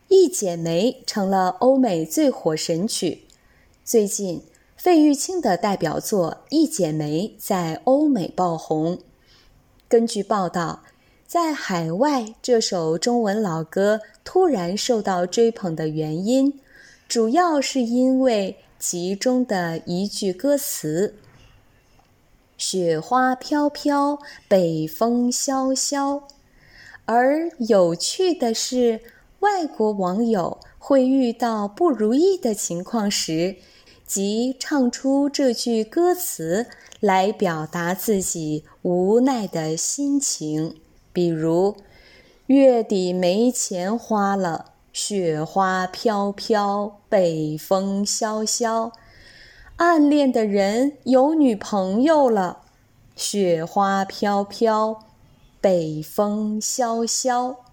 一剪梅成了欧美最火神曲。最近，费玉清的代表作《一剪梅》在欧美爆红。根据报道，在海外这首中文老歌突然受到追捧的原因，主要是因为其中的一句歌词：雪花飘飘，北风萧萧。而有趣的是，外国网友会遇到不如意的情况时，即唱出这句歌词来表达自己无奈的心情。比如，月底没钱花了，雪花飘飘，北风萧萧。暗恋的人有女朋友了，雪花飘飘，北风萧萧。